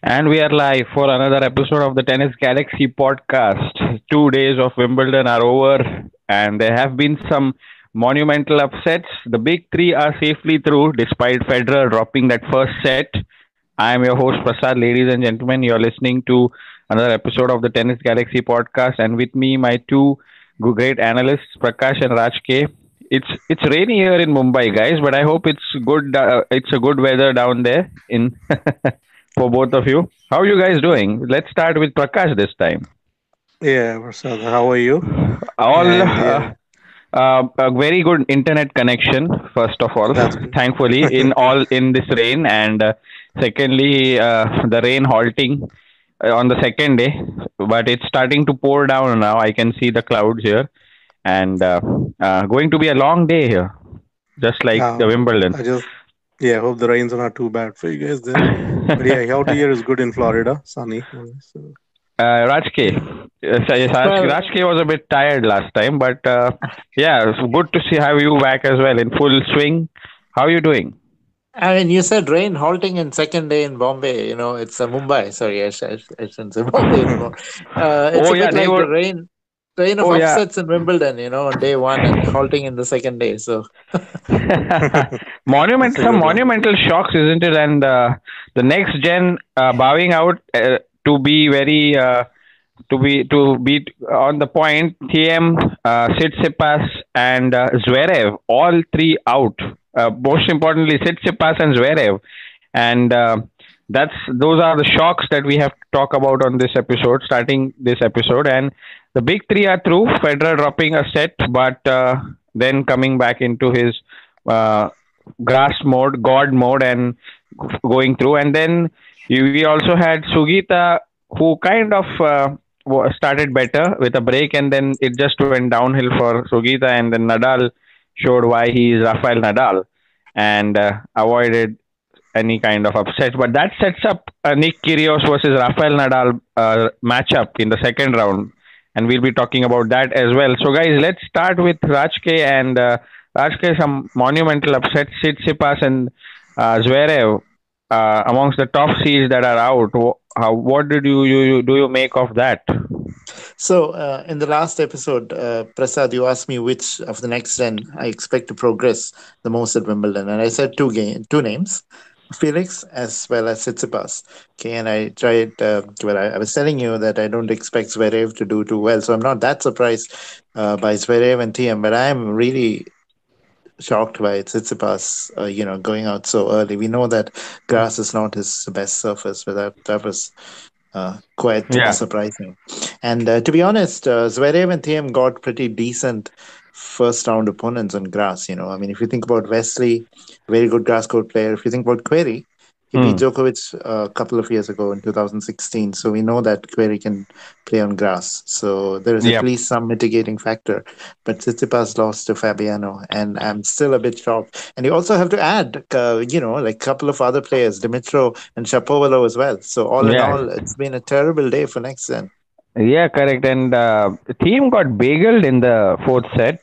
And we are live for another episode of the Tennis Galaxy podcast. 2 days of Wimbledon are over, and there have been some monumental upsets. The big three are safely through despite Federer dropping that first set. I am your host, Prasad. Ladies and gentlemen, you're listening to another episode of the Tennis Galaxy podcast, and with me, my two great analysts, Prakash and Raj K. It's rainy here in Mumbai, guys, but I hope it's good. It's a good weather down there in for both of you. How are you guys doing? Let's start with Prakash this time. Yeah, Prasad, how are you? All And yeah, a very good internet connection. First of all, that's good. thankfully, in this rain, and secondly, the rain halting on the second day, but it's starting to pour down now. I can see the clouds here, and going to be a long day here, just like the Wimbledon. I just yeah, hope the rains are not too bad for you guys there. But yeah, out here is good in Florida, sunny. So Rajke. Well, Rajke was a bit tired last time, but yeah, it's good to see have you back as well in full swing. How are you doing? I mean, you said rain halting in second day in Bombay. It's Mumbai. Sorry, I shouldn't say Bombay anymore. It's Oh a yeah, bit they like the were. rain of Oh yeah. upsets in Wimbledon. On day one and halting in the second day. So Monument, that's a some good one. monumental shocks, isn't it? And the next gen bowing out to be very to be on the point. Thiem, Tsitsipas, and Zverev, all three out. Most importantly, Tsitsipas and Zverev, and that's those are the shocks that we have to talk about on this episode, starting this episode. And the big three are through. Federer dropping a set, but then coming back into his uh, grass mode, God mode, and going through. And then we also had Sugita, who kind of started better with a break, and then it just went downhill for Sugita, and then Nadal showed why he is Rafael Nadal and avoided any kind of upset. But that sets up Nick Kyrgios versus Rafael Nadal matchup in the second round, and we'll be talking about that as well. So, guys, let's start with Rajke and Rajke. Some monumental upsets: Tsitsipas and Zverev amongst the top seeds that are out. What did you do you make of that? in the last episode, Prasad, you asked me which of the next 10 I expect to progress the most at Wimbledon, and I said two names. Felix as well as Tsitsipas. Okay, and I tried. I was telling you that I don't expect Zverev to do too well, so I'm not that surprised by Zverev and TM. But I'm really shocked by Tsitsipas, going out so early. We know that grass is not his best surface, but that was quite Yeah, surprising. And to be honest, Zverev and Thiem got pretty decent first round opponents on grass. I mean, if you think about Wesley, very good grass court player. If you think about Query, he beat hmm. Djokovic a couple of years ago in 2016. So we know that Query can play on grass. So there is at Yep. least some mitigating factor. But Tsitsipas lost to Fabiano, and I'm still a bit shocked. And you also have to add, like a couple of other players, Dimitro and Shapovalov as well. So all in Yeah, all, it's been a terrible day for Nexen. yeah, correct. And the team got bageled in the fourth set.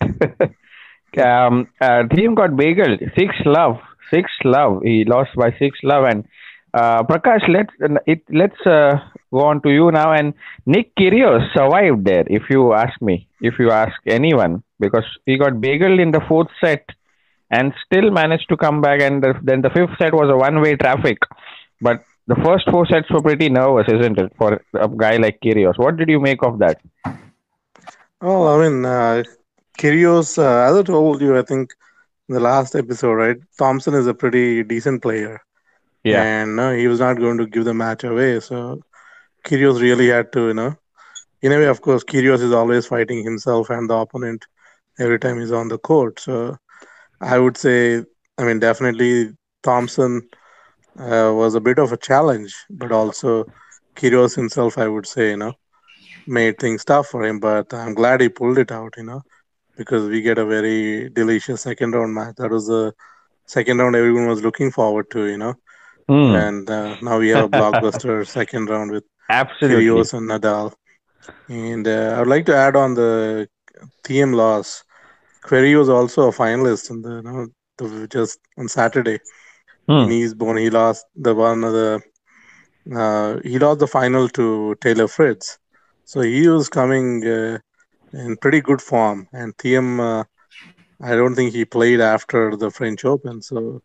Team got bageled. Six love, six love. He lost by six love. And Prakash, let's go on to you now. And Nick Kyrgios survived there. If you ask me, if you ask anyone, because he got bageled in the fourth set and still managed to come back. And then the fifth set was a one-way traffic. But the first four sets were pretty nervous, isn't it, for a guy like Kyrgios? What did you make of that? Well, I mean, Kyrgios, as I told you, I think in the last episode, right? Thompson is a pretty decent player, Yeah. and he was not going to give the match away. So Kyrgios really had to, in a way, of course, Kyrgios is always fighting himself and the opponent every time he's on the court. So I would say, I mean, definitely Thompson was a bit of a challenge, but also Kyrgios himself, I would say, made things tough for him. But I'm glad he pulled it out, because we get a very delicious second round match. That was the second round everyone was looking forward to, Hmm. and now we have a blockbuster second round with Absolutely. Kyrgios and Nadal. And I would like to add on the TM loss. Query was also a finalist in just on Saturday in Hmm. Eastbourne. He lost the one of the He lost the final to Taylor Fritz. So he was coming in pretty good form. And Thiem, I don't think he played after the French Open. So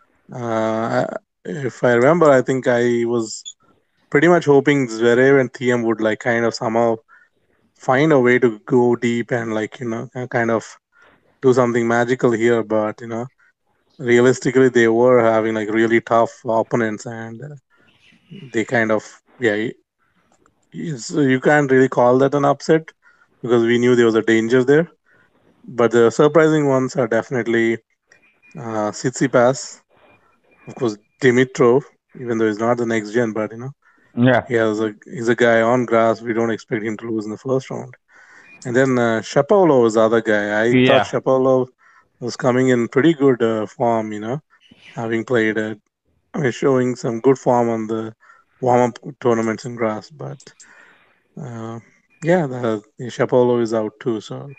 if I remember, I think I was pretty much hoping Zverev and Thiem would like kind of somehow find a way to go deep and like kind of do something magical here. But realistically, they were having like really tough opponents, and they kind of yeah. So you can't really call that an upset because we knew there was a danger there. But the surprising ones are definitely Tsitsipas, of course, Dimitrov, even though he's not the next gen, but Yeah, he's a guy on grass. We don't expect him to lose in the first round. And then Shapovalov was the other guy. I thought yeah. Shapovalov was coming in pretty good form, having played, I mean, showing some good form on the warm-up tournaments in grass. But uh, yeah, the Shapovalov is out too, so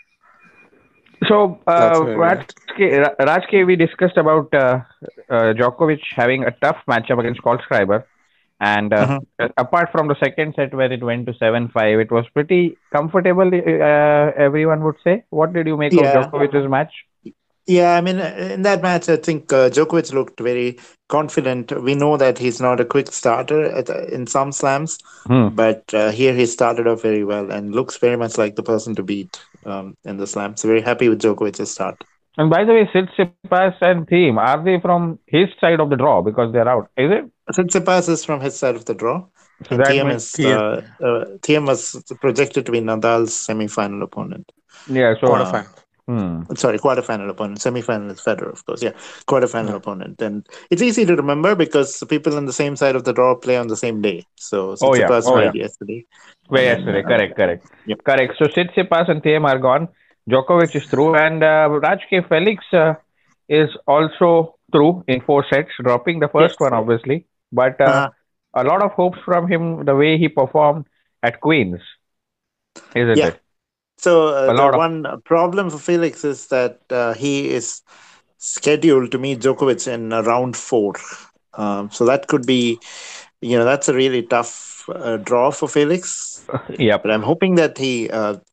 So, that's where we're at. Rajke, we discussed about Djokovic having a tough matchup against Kolskreiber. And Mhm. apart from the second set where it went to 7-5, it was pretty comfortable, everyone would say. What did you make of Yeah. Djokovic's match? Yeah, I mean, in that match, I think Djokovic looked very confident. We know that he's not a quick starter in some slams, Hmm. but here he started off very well and looks very much like the person to beat in the slam. So very happy with Djokovic's start. And by the way, Tsitsipas and Thiem, are they from his side of the draw because they're out? Is it? Tsitsipas is from his side of the draw, So and that Thiem means, is TM, Thiem was projected to be Nadal's semi-final opponent. yeah. So, Uh, quarterfinal. hmm. sorry, quarterfinal opponent. Semi-final is Federer, of course. Yeah, quarterfinal Yeah. opponent, and it's easy to remember because the people on the same side of the draw play on the same day. So Oh yeah, Tsitsipas oh yeah. played yesterday, Wait, and then yesterday, correct, correct, yep. correct. So Tsitsipas and Thiem are gone. Djokovic is through, and Rajke Felix is also through in 4 sets, dropping the first Yes. one obviously, but Uh, a lot of hopes from him the way he performed at Queens, isn't yeah. it? So A the lot of one problem for Felix is that he is scheduled to meet Djokovic in round four. So that could be, that's a really tough draw for Felix. yep. But I'm hoping that he,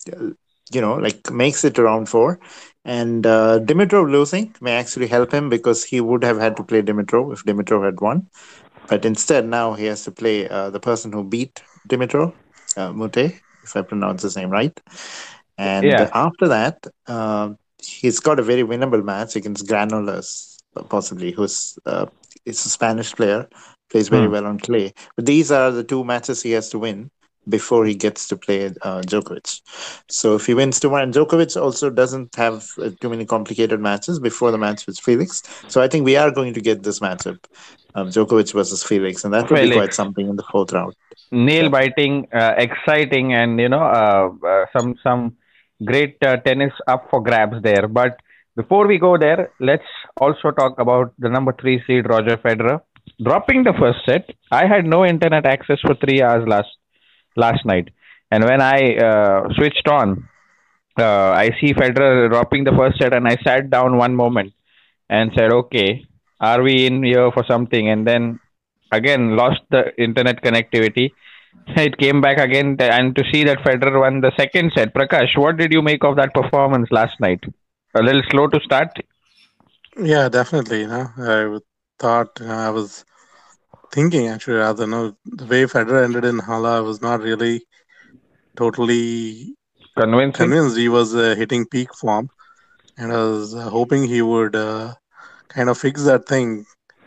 like makes it to round four. And Dimitrov losing may actually help him because he would have had to play Dimitrov if Dimitrov had won. But instead, now he has to play the person who beat Dimitrov, Mute, if I pronounce his name right. And Yeah. after that, he's got a very winnable match against Granollers, possibly, who's is a Spanish player, plays very Hmm. well on clay. But these are the two matches he has to win before he gets to play Djokovic. So if he wins tomorrow, and Djokovic also doesn't have too many complicated matches before the match with Felix. So I think we are going to get this matchup, Djokovic versus Felix, and that would be Felix, quite something in the fourth round. nail Yeah. biting, exciting, and some great tennis up for grabs there. But before we go there, let's also talk about the number 3 seed Roger Federer dropping the first set. I had no internet access for 3 hours last night, and when I switched on, I see Federer dropping the first set, and I sat down one moment and said, "Okay, are we in here for something?" And then again lost the internet connectivity. It came back again, and to see that Federer won the second set. Prakash, what did you make of that performance last night? A little slow to start. Yeah, definitely. Thought, I was thinking actually, rather, the way Federer ended in Hala, I was not really totally Convincing. convinced he was hitting peak form, and I was hoping he would kind of fix that thing.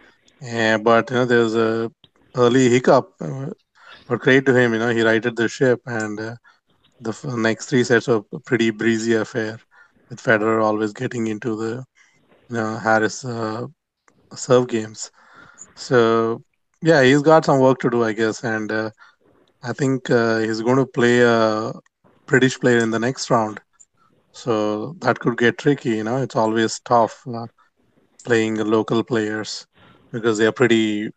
But there's a early hiccup. But credit to him, he righted the ship, and the next 3 sets were a pretty breezy affair, with Federer always getting into the Harris serve games. So yeah, he's got some work to do, I guess, and I think he's going to play a British player in the next round. So that could get tricky. It's always tough playing the local players because they are pretty,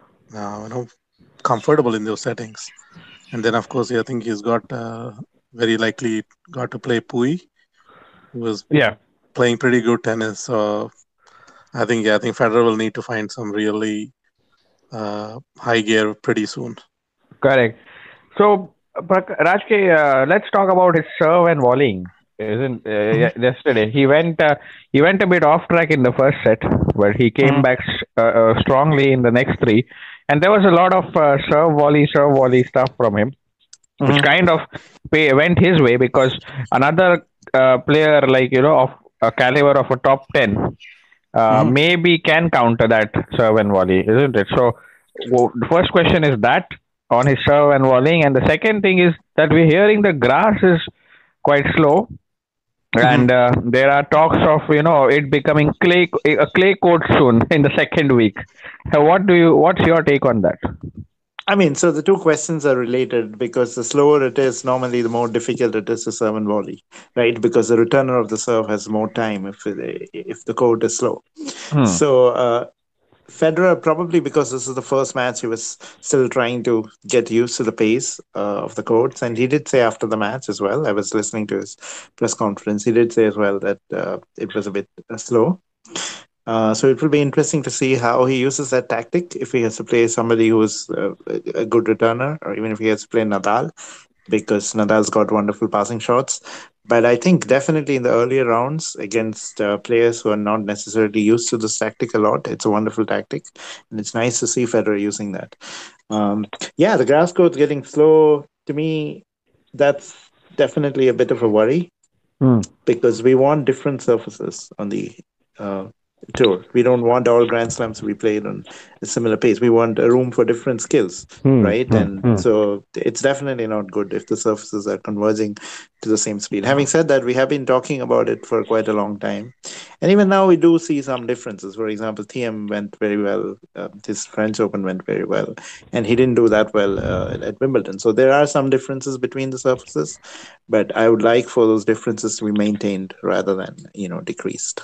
comfortable in those settings. And then, of course, I think he's got very likely got to play Pui, who was Yeah. playing pretty good tennis. So I think Federer will need to find some really high gear pretty soon. Correct. So, Rajke, let's talk about his serve and volleying. Isn't Mhm. yesterday he went a bit off track in the first set, but he came Mhm. back strongly in the next three, and there was a lot of serve volley stuff from him, which Mhm. kind of went his way because another player like of a caliber of a top 10 Mhm. maybe can counter that serve and volley, isn't it? So the first question is that on his serve and volleying, and the second thing is that we're hearing the grass is quite slow, Mhm. and there are talks of it becoming a clay court soon in the second week. What's your take on that? I mean, so the two questions are related because the slower it is, normally the more difficult it is to serve and volley, right? Because the returner of the serve has more time if the court is slow. Hmm. So Federer, probably because this is the first match, he was still trying to get used to the pace of the courts. And he did say after the match as well, I was listening to his press conference, he did say as well that it was a bit slow. So it will be interesting to see how he uses that tactic if he has to play somebody who's a good returner, or even if he has to play Nadal, because Nadal's got wonderful passing shots. But I think definitely in the earlier rounds against players who are not necessarily used to this tactic a lot, it's a wonderful tactic, and it's nice to see Federer using that. Yeah, the grass court's getting slow. To me, that's definitely a bit of a worry Hmm. because we want different surfaces on the uh, tour. We don't want all Grand Slams to be played on a similar pace. We want a room for different skills, Hmm. right? Hmm. And Hmm. so it's definitely not good if the surfaces are converging to the same speed. Having said that, we have been talking about it for quite a long time. And even now, we do see some differences. For example, TM went very well. His French Open went very well. And he didn't do that well at Wimbledon. So there are some differences between the surfaces, but I would like for those differences to be maintained rather than decreased.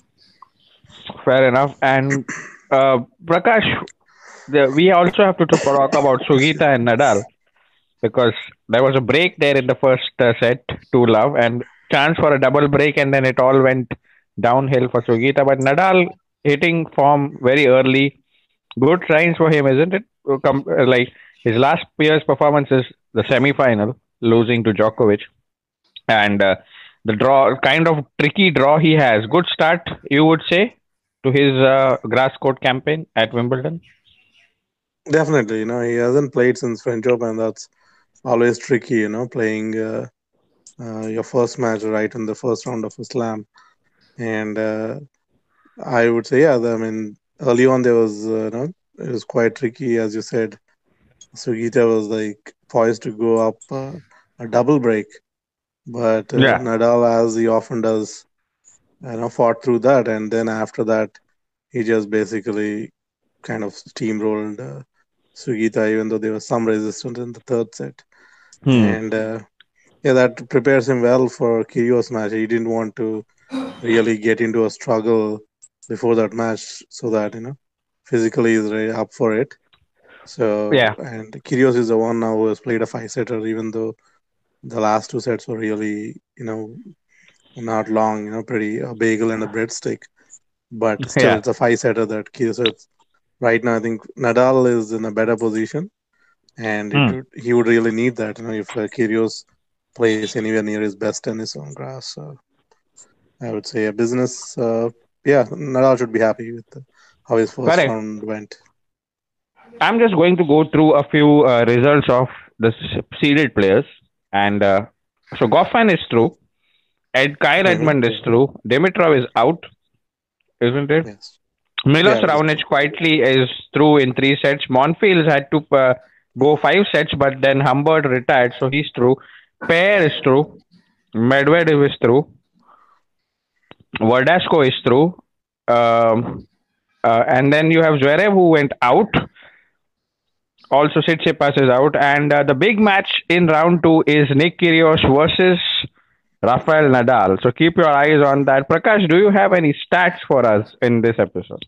Fair enough. And Prakash, we also have to talk about Sugita and Nadal because there was a break there in the first set, 2-love, and chance for a double break, and then it all went downhill for Sugita. But Nadal hitting form very early, good signs for him, isn't it? Like his last year's performance is the semi-final, losing to Djokovic, and the draw, kind of tricky draw he has. Good start, you would say, to his grass court campaign at Wimbledon. Definitely, he hasn't played since French Open. That's always tricky, playing your first match right in the first round of a slam. And I would say, yeah, I mean, early on there was, it was quite tricky, as you said. Sugita was like poised to go up a double break, but Yeah. Nadal, as he often does, fought through that, and then after that, he just basically kind of steamrolled Sugita, even though there was some resistance in the third set. Hmm. And yeah, that prepares him well for Kyrgios match. He didn't want to really get into a struggle before that match, so that physically he's really up for it. So, Yeah. and Kyrgios is the one now who has played a five setter, even though the last two sets were really not long, pretty a bagel and a breadstick. But still, Yeah. it's a five setter that Kyrgios. So it's, right now, I think Nadal is in a better position, and Hmm. he would really need that. If Kyrgios plays anywhere near his best tennis on grass. So I would say a business. Yeah, Nadal should be happy with how his first Correct. round went. I'm just going to go through a few results of the seeded players. And so Goffin is through. Kyle Hmm. Edmund is through. Dimitrov is out, isn't it? Yes. Milos Yeah, he's Raonic true. quietly is through in three sets. Monfils had to go five sets, but then Humbert retired, so he's through. Pair is through. Medvedev is through. Verdasco is through. Um, and then you have Zverev who went out. Also, Tsitsipas is out. And the big match in round two is Nick Kyrgios versus Rafael Nadal. So keep your eyes on that. Prakash, do you have any stats for us in this episode?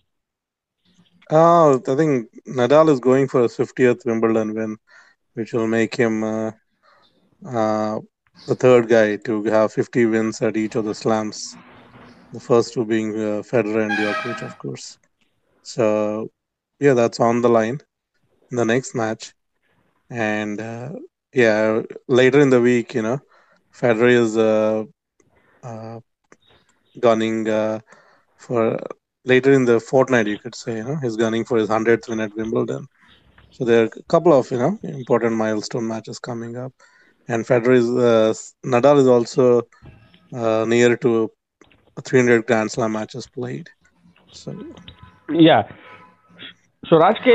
I think Nadal is going for his 50th Wimbledon win, which will make him uh, the third guy to have 50 wins at each of the slams. The first two being Federer and Djokovic, of course. So yeah, that's on the line in the next match. And yeah, later in the week, Federer is uh, gunning for later in the fortnight, you could say, he's gunning for his 100th win at Wimbledon. So there are a couple of, important milestone matches coming up. And Federer Nadal is also near to 300 Grand Slam matches played. So Yeah. So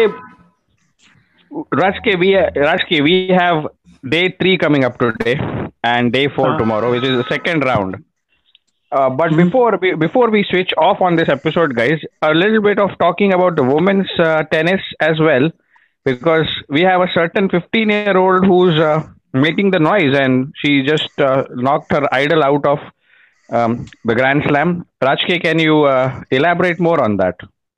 Rajke, we have day three coming up today and day four Uh, tomorrow, which is the second round. But mhm. before we switch off on this episode, guys, a little bit of talking about the women's tennis as well, because we have a certain 15-year-old who's making the noise, and she just knocked her idol out of the Grand Slam. Rajke, can you elaborate more on that?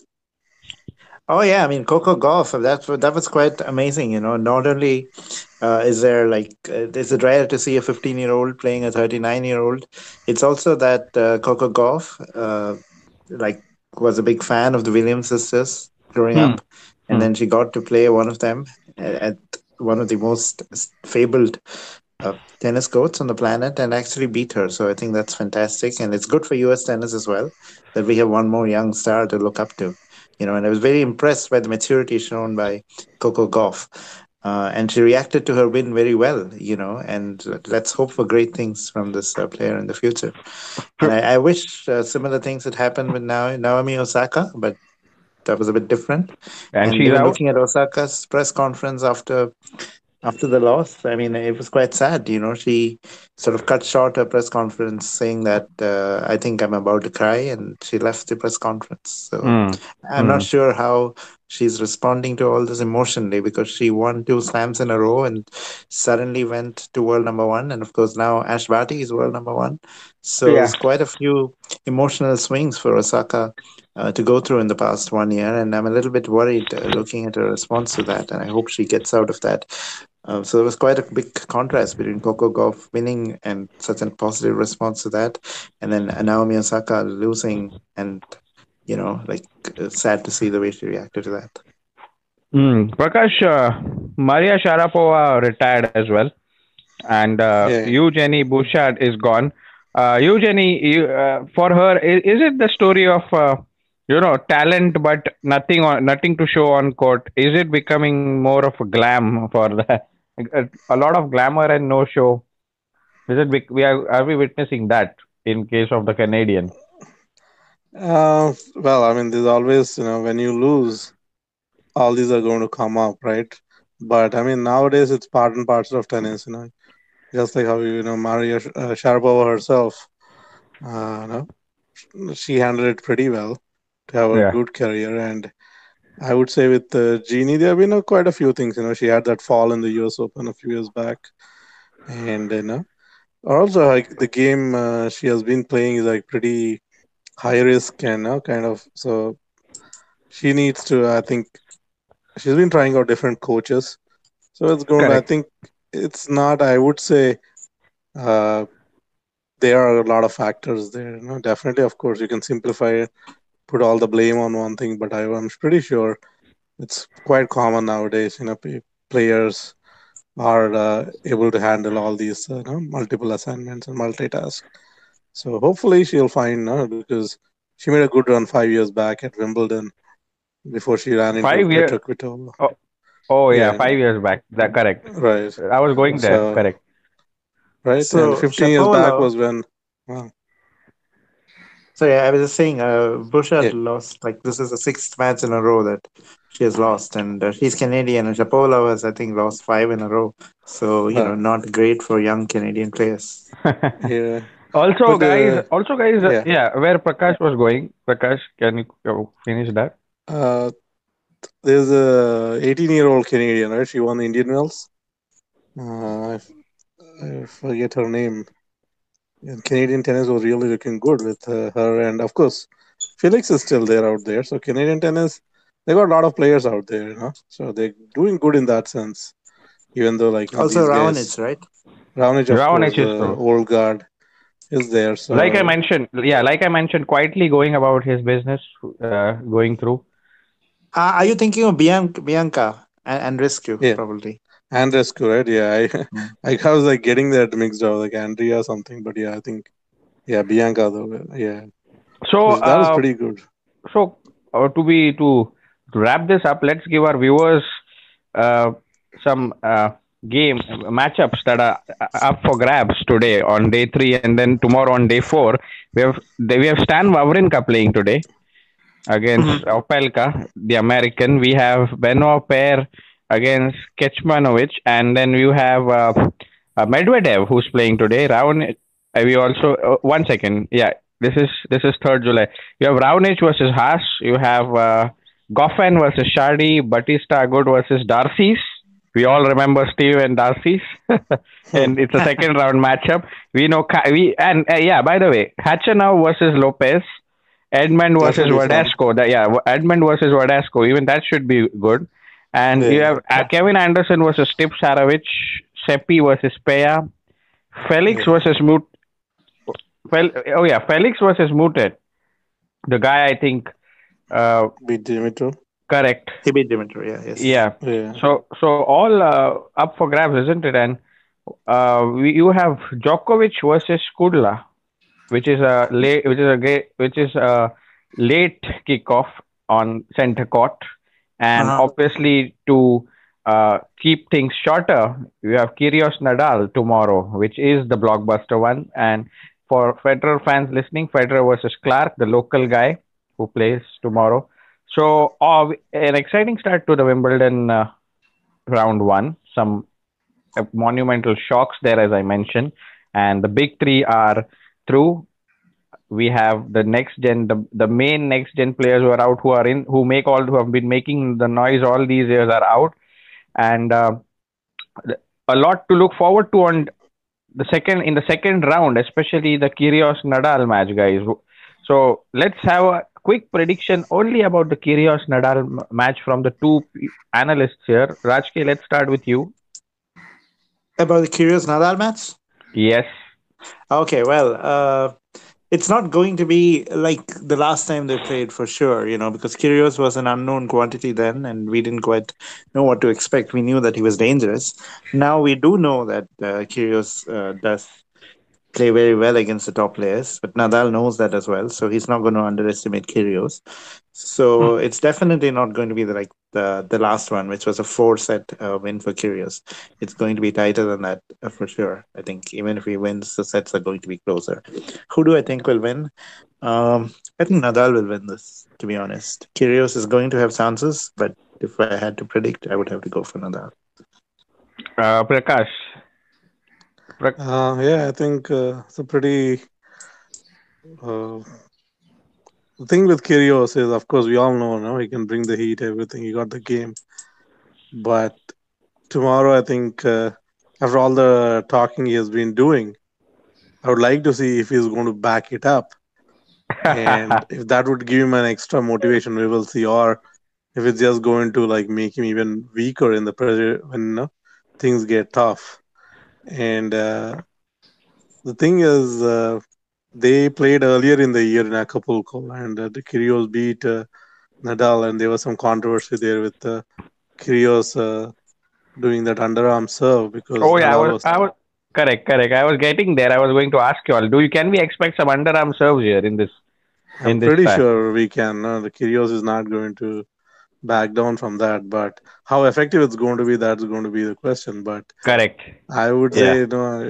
Oh yeah, I mean Coco Golf. That was quite amazing. Not only is there is it rare to see a 15-year-old playing a 39-year-old. It's also that Coco Golf like was a big fan of the Williams sisters growing Hmm. up, and then she got to play one of them at one of the most fabled tennis courts on the planet and actually beat her. So I think that's fantastic, and it's good for U.S. tennis as well that we have one more young star to look up to. And I was very impressed by the maturity shown by Coco Gauff. And she reacted to her win very well, and let's hope for great things from this player in the future. And I wish similar things had happened with Naomi Osaka, but that was a bit different. And And she's even out. looking at Osaka's press conference after the loss, I mean, it was quite sad. She sort of cut short her press conference saying that, I think I'm about to cry, and she left the press conference. So Hmm. I'm not Hmm. sure how she's responding to all this emotionally because she won two slams in a row and suddenly went to world number one. And of course, now Ash Barty is world number one. So Yeah. it's quite a few emotional swings for Osaka. To go through in the past 1 year, and I'm a little bit worried looking at her response to that, and I hope she gets out of that. So there was quite a big contrast between Coco Gauff winning and such a positive response to that, and then Naomi Osaka losing, and sad to see the way she reacted to that. Hmm. Prakash, Maria Sharapova retired as well, and yeah, Eugenie Bouchard is gone. Eugenie, for her, is it the story of talent but nothing to show on court? Is it becoming more of a glam for the a lot of glamour and no show? Is it are we witnessing that in case of the Canadian? well, I mean, there's always, when you lose, all these are going to come up, right? But I mean, nowadays it's part and parcel of tennis, just like how Maria Sharapova herself, she handled it pretty well to have a Yeah, good career. And I would say with Jeannie, there have been quite a few things. She had that fall in the U.S. Open a few years back, and also like the game she has been playing is like pretty high risk and kind of so she needs to. I think she's been trying out different coaches, so it's going. I correct. think it's not. I would say uh, there are a lot of factors there. Definitely, of course, you can simplify it, put all the blame on one thing, but I'm pretty sure it's quite common nowadays. Players are able to handle all these multiple assignments and multitask. So hopefully she'll find because she made a good run 5 years back at Wimbledon before she ran into 5 years. Petra Kvitova. Oh, oh yeah, Yeah, 5 years back. That correct. right. I was going there. So Correct. right, and So 15 years back Shapovalov, was when. Well, so yeah, I was just saying, Bouchard yeah, lost, like, this is the sixth match in a row that she has lost, and she's Canadian, and Shapovalov has, I think, lost five in a row. So well, not great for young Canadian players. yeah, Also, but guys, yeah, yeah, where Prakash was going. Prakash, can you finish that? uh, there's a 18-year-old Canadian, right? She won Indian Wells. I forget her name. And Canadian tennis was really looking good with her, and of course, Felix is still there out there. So Canadian tennis, they got a lot of players out there, so they're doing good in that sense. Even though, like Also, these guys, Raonic, right? Raonic, of course, Raonic is the true. old guard is there. Like I So mentioned, yeah, like I mentioned, quietly going about his business, going through. Are you thinking of Bianca and Rescue, Yeah, probably? Andrescu, right? Yeah, Mm. I was like getting that mixed up, like Andrea or something, but yeah, I think yeah, Bianca though. Yeah, So, that was pretty good. so to wrap this up, let's give our viewers uh, some game matchups that are up for grabs today on day three, and then tomorrow on day four. We have Stan Wawrinka playing today against Mhm. Opelka, the American. We have Benoit Paire against Kecmanovic, and then you have Medvedev who's playing today. We also 1 second. Yeah, this is 3rd July. You have Raonic versus Haas. You have Goffin versus Shardy. Batista Agut versus Darcy's. We all remember Steve and Darcy's, and it's a second round matchup. We know we and yeah. By the way, Hachanov versus Lopez. Edmund That versus should be fun. Verdasco. Yeah, Edmund versus Verdasco. Even that should be good. And you Yeah. have Kevin Anderson versus Stip Sarovic, Seppi versus Peya, Felix Yeah. versus Felix versus Muted. The guy I think Beat Dimitrov. correct. He beat Dimitri. Yeah, yes. Yeah. Yeah. So all up for grabs, isn't it? And you have Djokovic versus Kudla, which is a late kickoff on center court, and Uh-huh. obviously to keep things shorter, you have Kyrgios Nadal tomorrow, which is the blockbuster one. And for Federer fans listening, Federer versus Clark, the local guy who plays tomorrow. So an exciting start to the Wimbledon round one. Some monumental shocks there, as I mentioned, and the big three are through. We have the next gen, the main next gen players who are out, who have been making the noise all these years are out, and a lot to look forward to on the second round, especially the Kyrgios Nadal match, guys. So let's have a quick prediction only about the Kyrgios Nadal match from the two analysts here. Rajke, let's start with you. About the Curious Nadal match? Yes. Okay, well, it's not going to be like the last time they played for sure, because Kyrgios was an unknown quantity then, and we didn't quite know what to expect. We knew that he was dangerous. Now we do know that Kyrgios does play very well against the top players, but Nadal knows that as well, so he's not going to underestimate Kyrgios. So it's definitely not going to be like the last one, which was a four-set win for Kyrgios. It's going to be tighter than that for sure. I think even if he wins, the sets are going to be closer. Who do I think will win? I think Nadal will win this. To be honest, Kyrgios is going to have chances, but if I had to predict, I would have to go for Nadal. Prakash. Yeah, I think it's a pretty. Uh, the thing with Kyrgios is, of course, we all know, no, he can bring the heat, everything. He got the game, but tomorrow, I think after all the talking he has been doing, I would like to see if he's going to back it up, and if that would give him an extra motivation, we will see, or if it's just going to like make him even weaker in the pressure when things get tough. And the thing is, they played earlier in the year in Acapulco, and the Kyrgios beat Nadal, and there was some controversy there with Kyrgios doing that underarm serve because Oh yeah, Nadal was. I was correct. I was getting there. I was going to ask you all. Can we expect some underarm serves here in this I'm pretty style? sure we can. The Kyrgios is not going to back down from that, but how effective it's going to be, that's going to be the question. But Correct. I would Yeah. say,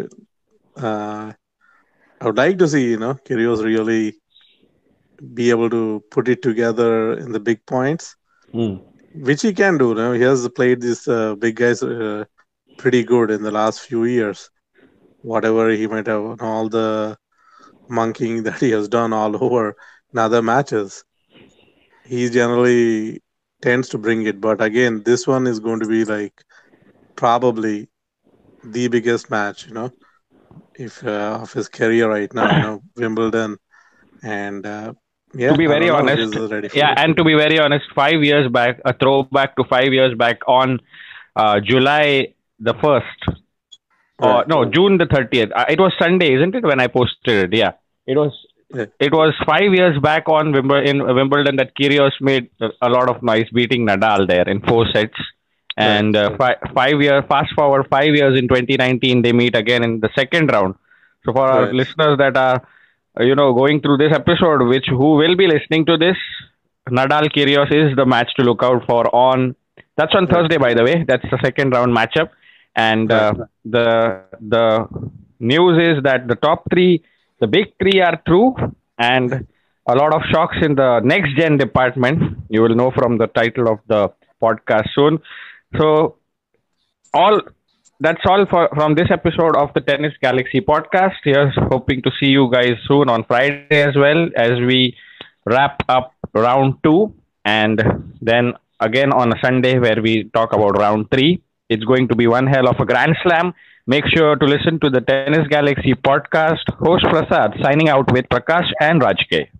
I would like to see, Kyrgios really be able to put it together in the big points, which he can do. He has played these big guys pretty good in the last few years. Whatever he might have, all the monkeying that he has done all over in other matches, he generally tends to bring it. But again, this one is going to be like probably the biggest match, if of his career right now, Wimbledon, and yeah, To be I very don't know if honest, he's ready for yeah, it. and to be very honest, 5 years back, a throwback to 5 years back on July the 1st, or Right. no, June the 30th. It was Sunday, isn't it, when I posted it? Yeah, it was Yeah. it was 5 years back in Wimbledon that Kyrgios made a lot of noise, beating Nadal there in 4 sets. And Right. 5 year fast forward 5 years in 2019, they meet again in the second round. So for our Right. listeners that are going through this episode, which who will be listening to this, Nadal Kyrgios is the match to look out for on. That's on Right. Thursday, by the way. That's the second round matchup, and Right. the news is that the top three, the big three, are true, and a lot of shocks in the next gen department. You will know from the title of the podcast soon. So all that's all for from this episode of the Tennis Galaxy podcast. Here's hoping to see you guys soon on Friday as well as we wrap up round two, and then again on a Sunday where we talk about round three. It's going to be one hell of a grand slam. Make sure to listen to the Tennis Galaxy podcast. Host Prasad signing out with Prakash and Rajke.